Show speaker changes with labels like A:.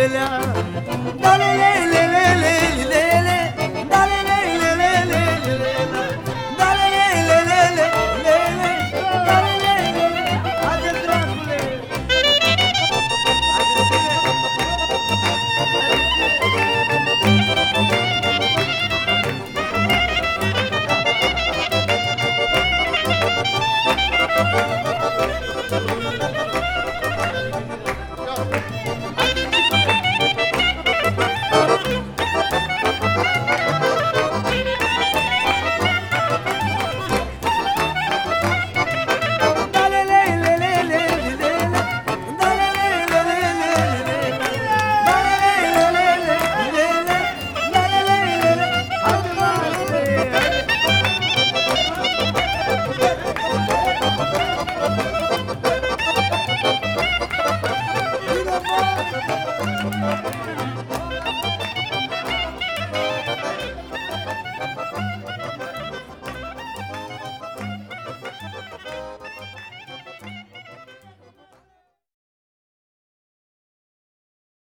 A: lelea, da le le le le le le le, da le le le le le le le, da le le le le le le le, da le le le le. Haide, dracule! Haide, zile!